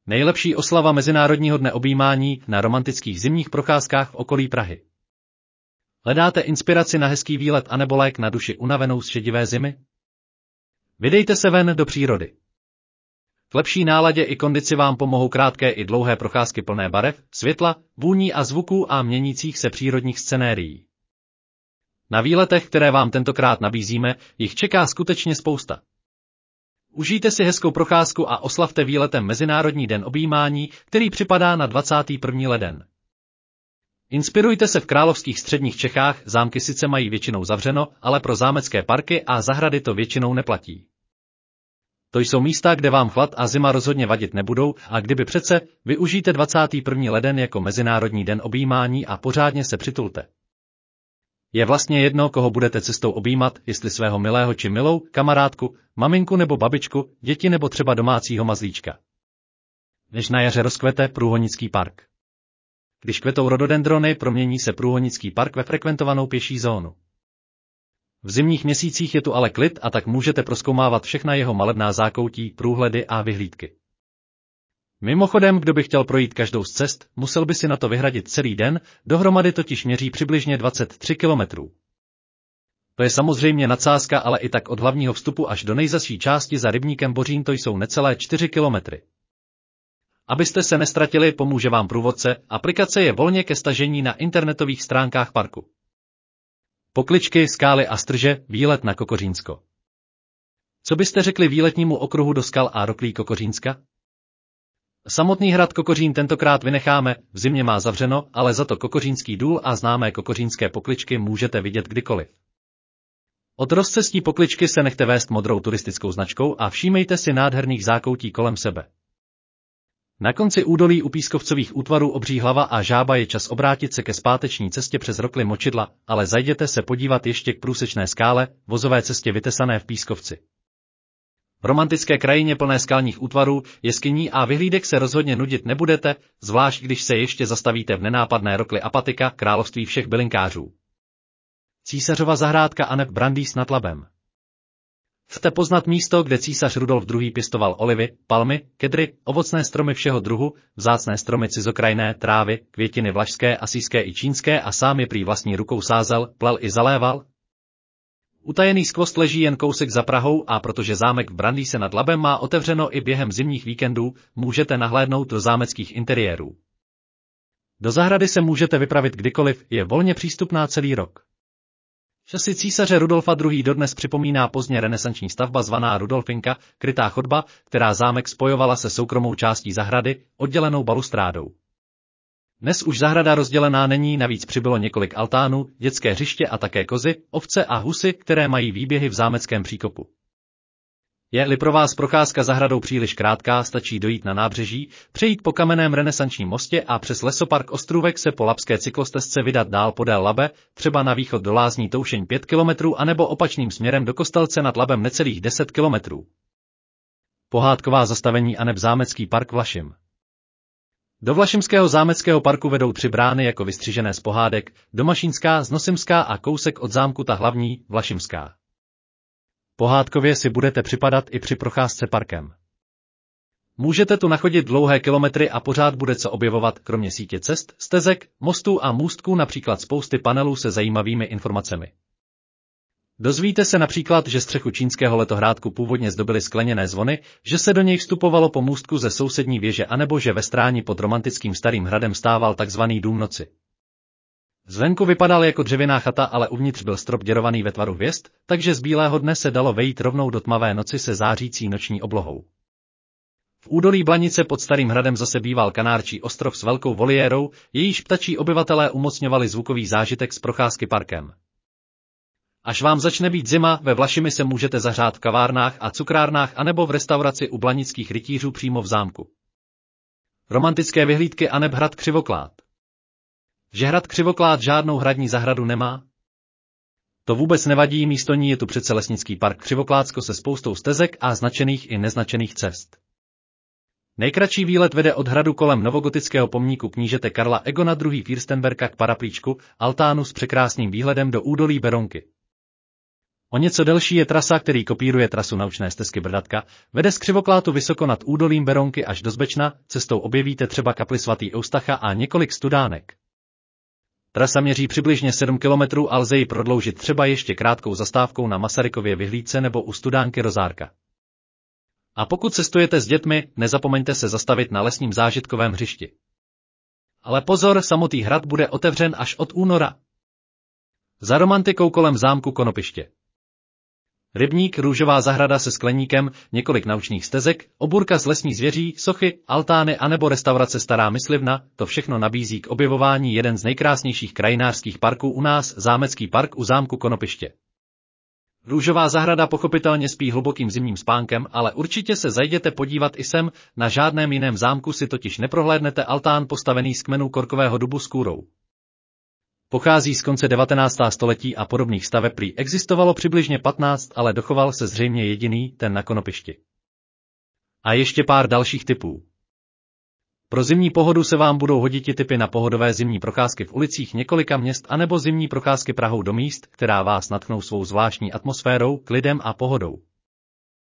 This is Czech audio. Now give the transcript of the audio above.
Nejlepší oslava Mezinárodního dne objímání na romantických zimních procházkách v okolí Prahy. Hledáte inspiraci na hezký výlet anebo lék na duši unavenou z šedivé zimy? Vydejte se ven do přírody. V lepší náladě i kondici vám pomohou krátké i dlouhé procházky plné barev, světla, vůní a zvuků a měnících se přírodních scenérií. Na výletech, které vám tentokrát nabízíme, jich čeká skutečně spousta. Užijte si hezkou procházku a oslavte výletem Mezinárodní den objímání, který připadá na 21. leden. Inspirujte se v královských středních Čechách, zámky sice mají většinou zavřeno, ale pro zámecké parky a zahrady to většinou neplatí. To jsou místa, kde vám chlad a zima rozhodně vadit nebudou, a kdyby přece, využijte 21. leden jako Mezinárodní den objímání a pořádně se přitulte. Je vlastně jedno, koho budete cestou objímat, jestli svého milého či milou, kamarádku, maminku nebo babičku, děti nebo třeba domácího mazlíčka. Než na jaře rozkvete Průhonický park. Když kvetou rododendrony, promění se Průhonický park ve frekventovanou pěší zónu. V zimních měsících je tu ale klid a tak můžete prozkoumávat všechna jeho malebná zákoutí, průhledy a vyhlídky. Mimochodem, kdo by chtěl projít každou z cest, musel by si na to vyhradit celý den, dohromady totiž měří přibližně 23 kilometrů. To je samozřejmě nadsázka, ale i tak od hlavního vstupu až do nejzasší části za rybníkem Bořín to jsou necelé 4 kilometry. Abyste se nestratili, pomůže vám průvodce, aplikace je volně ke stažení na internetových stránkách parku. Pokličky, skály a strže, výlet na Kokořínsko. Co byste řekli výletnímu okruhu do skal a roklí Kokořínska? Samotný hrad Kokořín tentokrát vynecháme, v zimě má zavřeno, ale za to Kokořínský důl a známé kokořínské pokličky můžete vidět kdykoliv. Od rozcestí pokličky se nechte vést modrou turistickou značkou a všímejte si nádherných zákoutí kolem sebe. Na konci údolí u pískovcových útvarů Obří hlava a Žába je čas obrátit se ke zpáteční cestě přes rokly Močidla, ale zajděte se podívat ještě k průsečné skále, vozové cestě vytesané v Pískovci. V romantické krajině plné skalních útvarů, jeskyní a vyhlídek se rozhodně nudit nebudete, zvlášť když se ještě zastavíte v nenápadné rokli Apatika, království všech bylinkářů. Císařova zahrádka aneb Brandýs nad Labem. Chcete poznat místo, kde císař Rudolf II. Pěstoval olivy, palmy, kedry, ovocné stromy všeho druhu, vzácné stromy cizokrajné, trávy, květiny vlašské, asijské i čínské a sám je prý vlastní rukou sázel, plel i zaléval? Utajený skvost leží jen kousek za Prahou a protože zámek v Brandýse nad Labem má otevřeno i během zimních víkendů, můžete nahlédnout do zámeckých interiérů. Do zahrady se můžete vypravit kdykoliv, je volně přístupná celý rok. Časy císaře Rudolfa II. Dodnes připomíná pozdně renesanční stavba zvaná Rudolfinka, krytá chodba, která zámek spojovala se soukromou částí zahrady, oddělenou balustrádou. Dnes už zahrada rozdělená není, navíc přibylo několik altánů, dětské hřiště a také kozy, ovce a husy, které mají výběhy v zámeckém příkopu. Je-li pro vás procházka zahradou příliš krátká, stačí dojít na nábřeží, přejít po kamenném renesančním mostě a přes lesopark Ostrůvek se po labské cyklostezce vydat dál podél Labe, třeba na východ do lázní Toušeň 5 km anebo opačným směrem do Kostelce nad Labem necelých 10 km. Pohádková zastavení aneb zámecký park Vlašim. Do Vlašimského zámeckého parku vedou 3 brány jako vystřižené z pohádek, Domašínská, Znosimská a kousek od zámku ta hlavní, Vlašimská. Pohádkově si budete připadat i při procházce parkem. Můžete tu nachodit dlouhé kilometry a pořád bude co objevovat, kromě sítě cest, stezek, mostů a můstků například spousty panelů se zajímavými informacemi. Dozvíte se například, že střechu čínského letohrádku původně zdobily skleněné zvony, že se do něj vstupovalo po můstku ze sousední věže anebo že ve Stráni pod romantickým Starým hradem stával takzvaný dům noci. Zvenku vypadal jako dřevěná chata, ale uvnitř byl strop děrovaný ve tvaru hvězd, takže z bílého dne se dalo vejít rovnou do tmavé noci se zářící noční oblohou. V údolí Blanice pod Starým hradem zase býval kanárčí ostrov s velkou voliérou, jejíž ptačí obyvatelé umocňovali zvukový zážitek z procházky parkem. Až vám začne být zima, ve Vlašimi se můžete zahřát v kavárnách a cukrárnách anebo v restauraci u blanických rytířů přímo v zámku. Romantické vyhlídky aneb hrad Křivoklád. Že hrad Křivoklád žádnou hradní zahradu nemá? To vůbec nevadí, místo ní je tu přece lesnický park Křivokládsko se spoustou stezek a značených i neznačených cest. Nejkratší výlet vede od hradu kolem novogotického pomníku knížete Karla Egona II. Fürstenberga k paraplíčku, altánu s překrásným výhledem do údolí Berounky. O něco delší je trasa, který kopíruje trasu naučné stezky Brdatka, vede z Křivoklátu vysoko nad údolím Berounky až do Zbečna, cestou objevíte třeba kapli svatý Eustacha a několik studánek. Trasa měří přibližně 7 km a lze ji prodloužit třeba ještě krátkou zastávkou na Masarykově vyhlídce nebo u studánky Rozárka. A pokud cestujete s dětmi, nezapomeňte se zastavit na lesním zážitkovém hřišti. Ale pozor, samotný hrad bude otevřen až od února. Za romantikou kolem zámku Konopiště. Rybník, růžová zahrada se skleníkem, několik naučných stezek, obůrka z lesní zvěří, sochy, altány anebo restaurace Stará myslivna, to všechno nabízí k objevování jeden z nejkrásnějších krajinářských parků u nás, Zámecký park u zámku Konopiště. Růžová zahrada pochopitelně spí hlubokým zimním spánkem, ale určitě se zajděte podívat i sem, na žádném jiném zámku si totiž neprohlédnete altán postavený z kmenů korkového dubu s kůrou. Pochází z konce 19. století a podobných staveb prý existovalo přibližně 15, ale dochoval se zřejmě jediný, ten na Konopišti. A ještě pár dalších tipů. Pro zimní pohodu se vám budou hodit tipy na pohodové zimní procházky v ulicích několika měst anebo zimní procházky Prahou do míst, která vás nadchnou svou zvláštní atmosférou, klidem a pohodou.